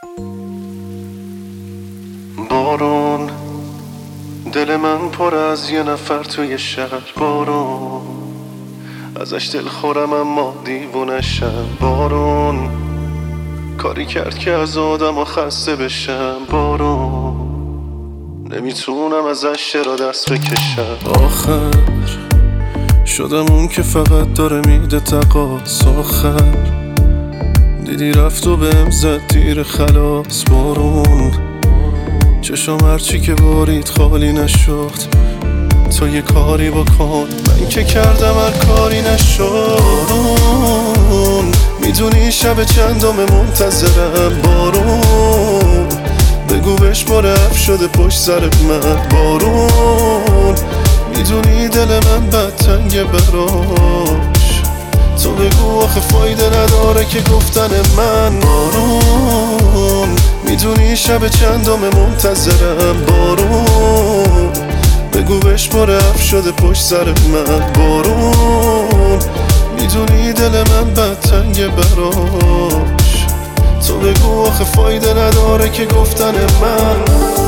بارون، دل من پر از یه نفر توی شهر. بارون، ازش دل خورم اما دیوونشم. بارون، کاری کرد که از آدم خسته بشم. بارون، نمیتونم ازش چرا دست بکشم. آخر شدم اون که فقط داره میده تقاص. آخر دیدی رفت و بهم زد تیر خلاص. بارون، چشم هرچی که بارید خالی نشد. تو یه کاری بکن، من که کردم هر کاری نشد. بارون، میدونی شب چندم منتظرم. بارون، بگو بهش رفت شده پشت سر من. بارون، میدونی دل من بد تنگه براش. تو بگو آخه فایده نداره که گفتن من. بارون، میدونی شب چندم منتظرم. بارون، بگو بهش رفت شده پشت سر من. بارون، میدونی دل من بد تنگه براش. تو بگو آخه فایده نداره که گفتن من.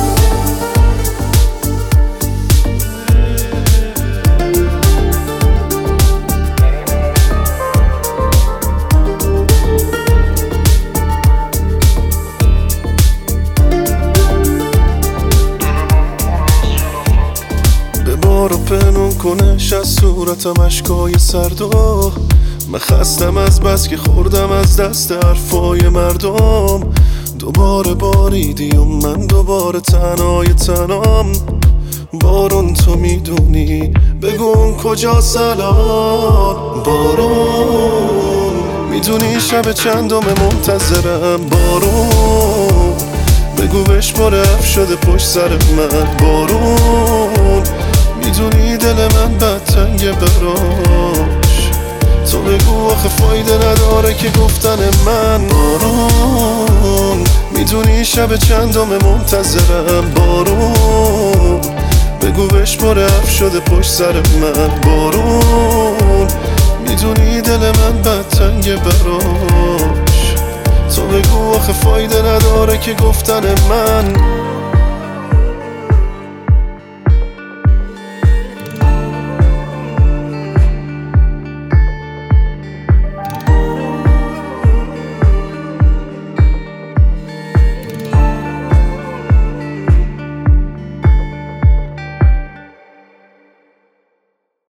بارو پنون کنش از صورتم اشکای سردو. من خستم از بس که خوردم از دست حرفای مردم. دوباره باریدی و من دوباره تنام. بارون، تو میدونی بگو اون کجا سلام. بارون، میدونی شب چندم منتظرم. بارون، بگو بهش رفت شده پشت سر من. بارون، میدونی دل من بد تنگه براش. تو بگو آخه فایده نداره که گفتن من. بارون، میدونی شب چندم منتظرم. بارون، بگو بهش رفت شده پشت سر من. بارون، میدونی دل من بد تنگه براش. تو بگو آخه فایده نداره که گفتن من.